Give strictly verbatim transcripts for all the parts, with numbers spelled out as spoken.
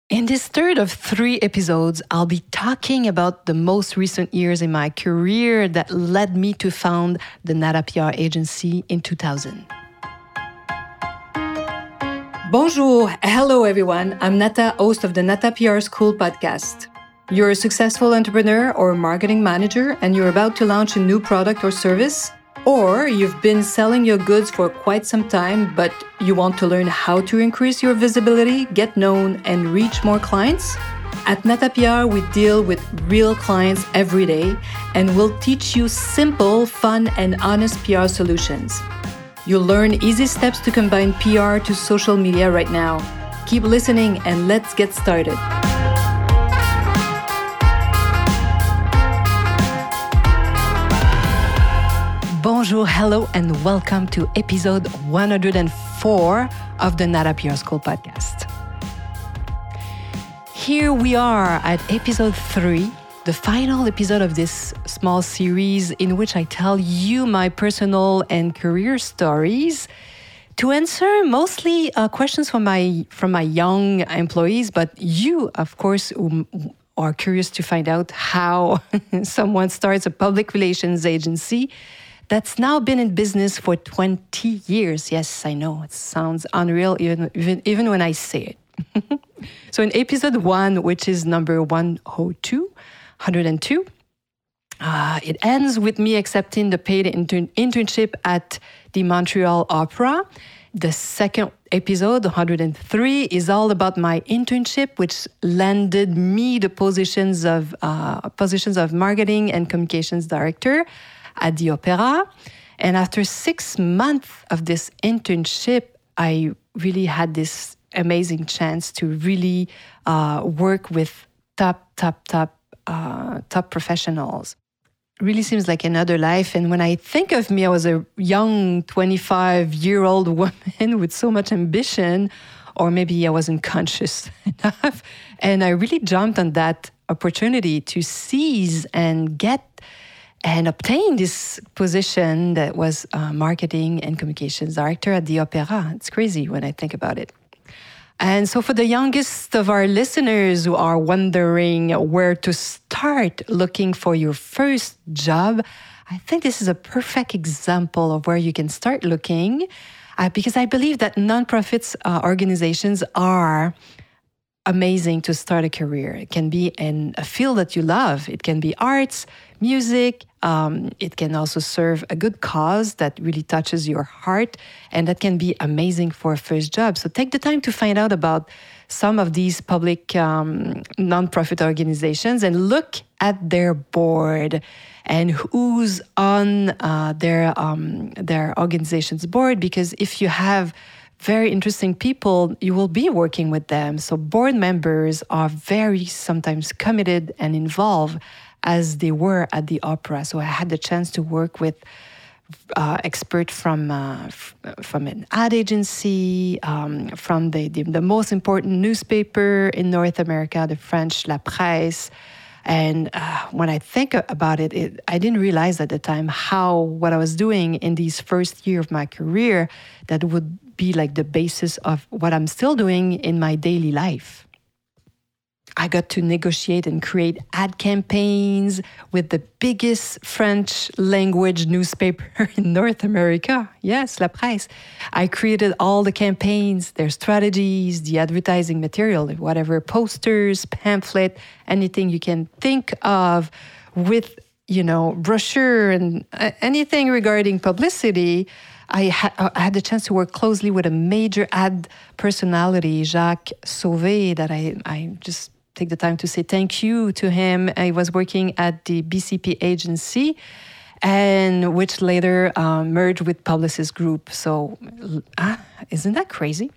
In this third of three episodes, I'll be talking about the most recent years in my career that led me to found the Nata P R agency in two thousand. Bonjour, hello everyone. I'm Nata, host of the Nata P R School podcast. You're a successful entrepreneur or marketing manager and you're about to launch a new product or service? Or you've been selling your goods for quite some time, but you want to learn how to increase your visibility, get known, and reach more clients? At Nata P R, we deal with real clients every day, and we'll teach you simple, fun, and honest P R solutions. You'll learn easy steps to combine P R to social media right now. Keep listening, and let's get started. Bonjour, hello, and welcome to episode one hundred four of the Nata P R School podcast. Here we are at episode three, the final episode of this small series in which I tell you my personal and career stories to answer mostly uh, questions from my from my young employees, but you, of course, who are curious to find out how someone starts a public relations agency that's now been in business for twenty years. Yes, I know, it sounds unreal even, even, even when I say it. So in episode one, which is number one oh two, one hundred two, uh, it ends with me accepting the paid intern- internship at the Montreal Opera. The second episode, one hundred three, is all about my internship, which landed me the positions of uh, positions of marketing and communications director at the Opera. And after six months of this internship, I really had this amazing chance to really uh, work with top, top, top, uh, top professionals. Really seems like another life. And when I think of me, I was a young twenty-five-year-old woman with so much ambition, or maybe I wasn't conscious enough. And I really jumped on that opportunity to seize and get and obtain this position that was uh, marketing and communications director at the Opera. It's crazy when I think about it. And so for the youngest of our listeners who are wondering where to start looking for your first job, I think this is a perfect example of where you can start looking uh, because I believe that nonprofits uh, organizations are amazing to start a career. It can be in a field that you love. It can be arts, music. Um, it can also serve a good cause that really touches your heart, and that can be amazing for a first job. So take the time to find out about some of these public um, nonprofit organizations and look at their board and who's on uh, their um, their organization's board. Because if you have very interesting people, you will be working with them. So board members are very sometimes committed and involved as they were at the Opera. So I had the chance to work with uh, experts from uh, f- from an ad agency, um, from the, the the most important newspaper in North America, the French La Presse. And uh, when I think about it, it, I didn't realize at the time how what I was doing in these first year of my career that would be like the basis of what I'm still doing in my daily life. I got to negotiate and create ad campaigns with the biggest French language newspaper in North America. Yes, La Presse. I created all the campaigns, their strategies, the advertising material, whatever, posters, pamphlet, anything you can think of with, you know, brochure and anything regarding publicity. I, ha- I had the chance to work closely with a major ad personality, Jacques Sauvé, that I, I just take the time to say thank you to him. I was working at the B C P agency, and which later um, merged with Publicis Group. So, ah, isn't that crazy?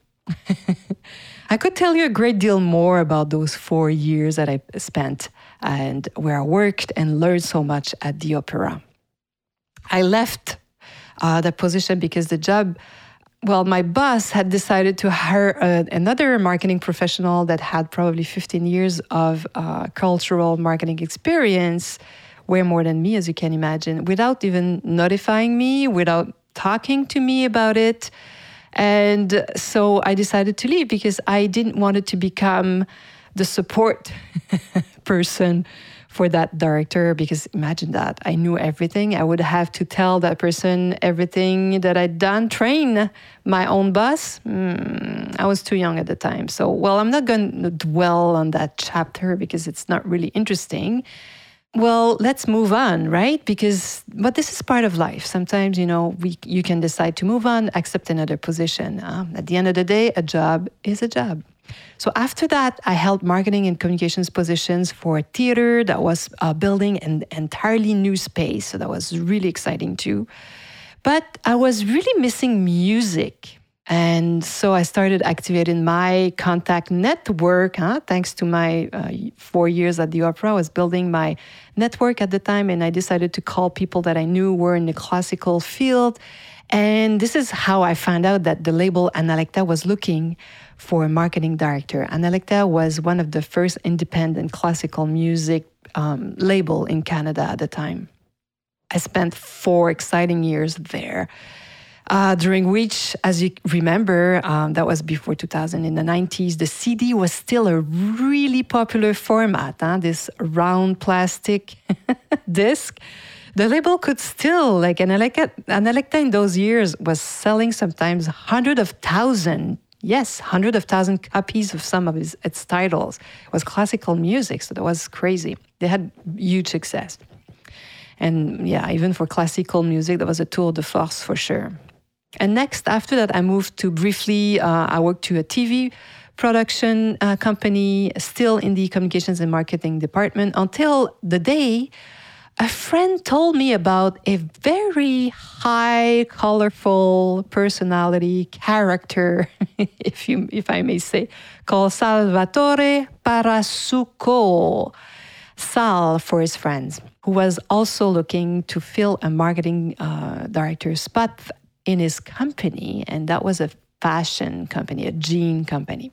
I could tell you a great deal more about those four years that I spent and where I worked and learned so much at the Opera. I left uh, that position because the job, well, my boss had decided to hire uh, another marketing professional that had probably fifteen years of uh, cultural marketing experience, way more than me, as you can imagine, without even notifying me, without talking to me about it. And so I decided to leave because I didn't want it to become the support person for that director, because imagine that. I knew everything. I would have to tell that person everything that I'd done, train my own boss. Mm, I was too young at the time. So, well, I'm not going to dwell on that chapter because it's not really interesting. Well, let's move on, right? Because, but this is part of life. Sometimes, you know, we you can decide to move on, accept another position. Uh, at the end of the day, a job is a job. So after that, I held marketing and communications positions for a theater that was uh, building an entirely new space. So that was really exciting too. But I was really missing music. And so I started activating my contact network. Huh? Thanks to my uh, four years at the opera, I was building my network at the time. And I decided to call people that I knew were in the classical field. And this is how I found out that the label Analecta was looking for a marketing director. Analecta was one of the first independent classical music um, label in Canada at the time. I spent four exciting years there, uh, during which, as you remember, um, that was before two thousand, in the nineties, the C D was still a really popular format, huh? This round plastic disc. The label could still, like Analecta, Analecta in those years was selling sometimes hundreds of thousands, yes, hundreds of thousand copies of some of his, its titles. It was classical music, so that was crazy. They had huge success. And yeah, even for classical music, that was a tour de force for sure. And next, after that, I moved to briefly, uh, I worked to a T V production uh, company, still in the communications and marketing department, until the day a friend told me about a very high, colorful personality character, if you, if I may say, called Salvatore Parasucco. Sal for his friends, who was also looking to fill a marketing uh, director spot in his company, and that was a fashion company, a jean company.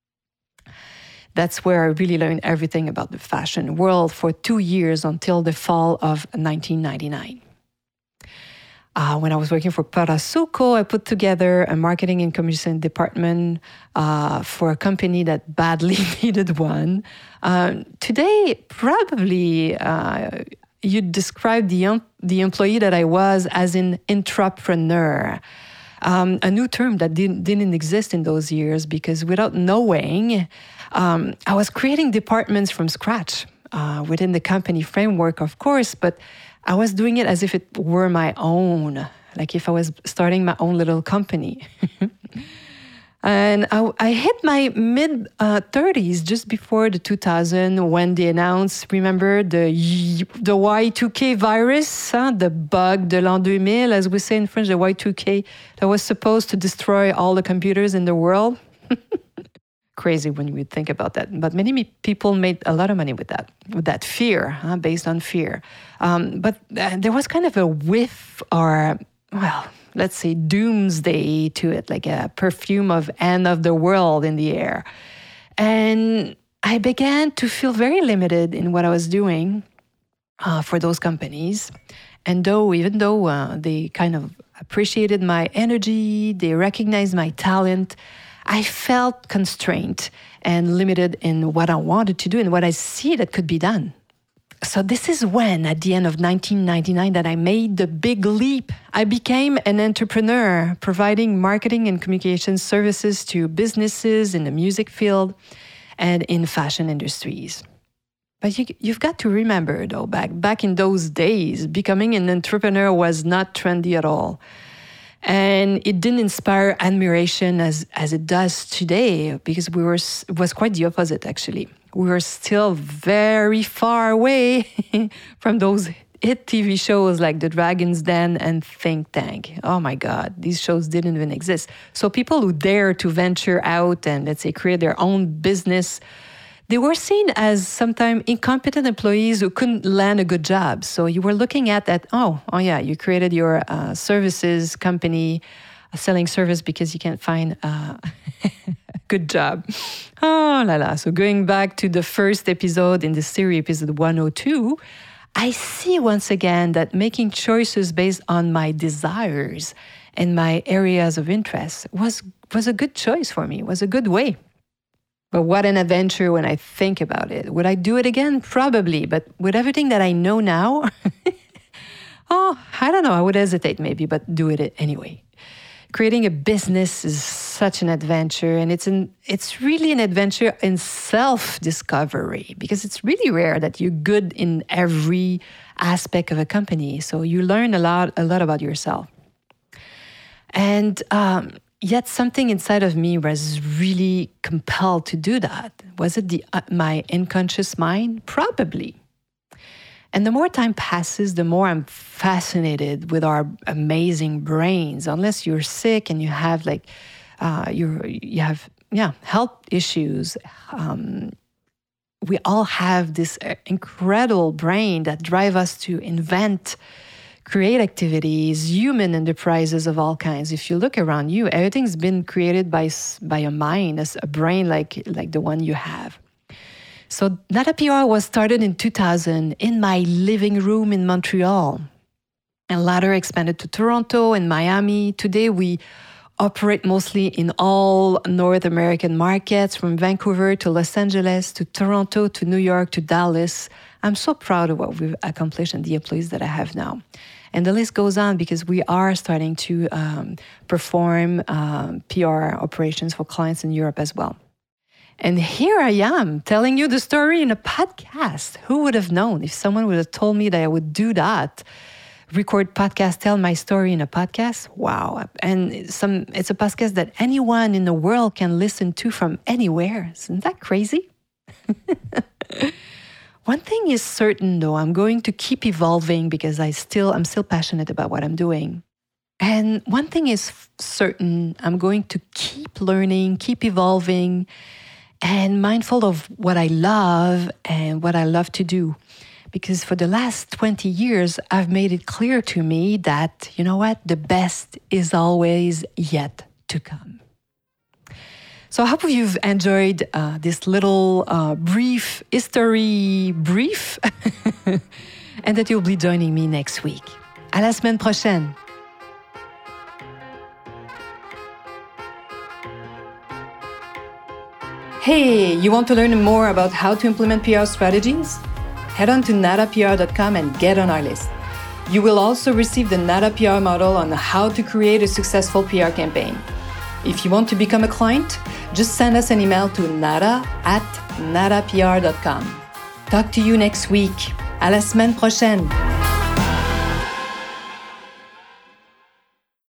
That's where I really learned everything about the fashion world for two years until the fall of nineteen ninety-nine. Uh, when I was working for Parasucco, I put together a marketing and communication department uh, for a company that badly needed one. Uh, today, probably uh, you'd describe the, um, the employee that I was as an intrapreneur. Um, a new term that didn't, didn't exist in those years, because without knowing, um, I was creating departments from scratch uh, within the company framework, of course, but I was doing it as if it were my own, like if I was starting my own little company. And I, I hit my mid uh, thirties just before the two thousand, when they announced, remember, the the Y two K virus, huh? The bug de l'an deux mille, as we say in French, the Y two K, that was supposed to destroy all the computers in the world. Crazy when you think about that. But many people made a lot of money with that, with that fear, huh? Based on fear. Um, but uh, there was kind of a whiff, or, well, let's say doomsday to it, like a perfume of end of the world in the air. And I began to feel very limited in what I was doing uh, for those companies. And though, even though uh, they kind of appreciated my energy, they recognized my talent, I felt constrained and limited in what I wanted to do and what I see that could be done. So this is when, at the end of nineteen ninety-nine, that I made the big leap. I became an entrepreneur, providing marketing and communication services to businesses in the music field and in fashion industries. But you, you've got to remember, though, back, back in those days, becoming an entrepreneur was not trendy at all. And it didn't inspire admiration as, as it does today, because we were, it was quite the opposite, actually. We were still very far away from those hit T V shows like The Dragon's Den and Think Tank. Oh my God, these shows didn't even exist. So people who dare to venture out and, let's say, create their own business, they were seen as sometimes incompetent employees who couldn't land a good job. So you were looking at that, oh, oh yeah, you created your uh, services company, uh, selling service because you can't find uh, a good job. Oh la la. So going back to the first episode in the series, episode one oh two, I see once again that making choices based on my desires and my areas of interest was, was a good choice for me, was a good way. But what an adventure when I think about it. Would I do it again? Probably. But with everything that I know now, oh, I don't know. I would hesitate maybe, but do it anyway. Creating a business is such an adventure, and it's an it's really an adventure in self-discovery, because it's really rare that you're good in every aspect of a company. So you learn a lot a lot about yourself. And um, yet something inside of me was really compelled to do that. Was it the uh, my unconscious mind? Probably. And the more time passes, the more I'm fascinated with our amazing brains. Unless you're sick and you have like, uh, you you have yeah health issues, um, we all have this incredible brain that drive us to invent, create activities, human enterprises of all kinds. If you look around you, everything's been created by by a mind, a brain like like the one you have. So Nada P R was started in two thousand in my living room in Montreal, and later expanded to Toronto and Miami. Today we operate mostly in all North American markets, from Vancouver to Los Angeles to Toronto to New York to Dallas. I'm so proud of what we've accomplished and the employees that I have now. And the list goes on, because we are starting to um, perform um, P R operations for clients in Europe as well. And here I am telling you the story in a podcast. Who would have known? If someone would have told me that I would do that, record podcast, tell my story in a podcast, wow. And some it's a podcast that anyone in the world can listen to from anywhere. Isn't that crazy? One thing is certain, though, I'm going to keep evolving, because I still I'm still passionate about what I'm doing. And one thing is certain, I'm going to keep learning, keep evolving, and mindful of what I love and what I love to do. Because for the last twenty years, I've made it clear to me that, you know what, the best is always yet to come. So I hope you've enjoyed uh, this little uh, brief history brief, and that you'll be joining me next week. À la semaine prochaine. Hey, you want to learn more about how to implement P R strategies? Head on to nada P R dot com and get on our list. You will also receive the Nada P R model on how to create a successful P R campaign. If you want to become a client, just send us an email to nada at nada P R dot com. Talk to you next week. À la semaine prochaine.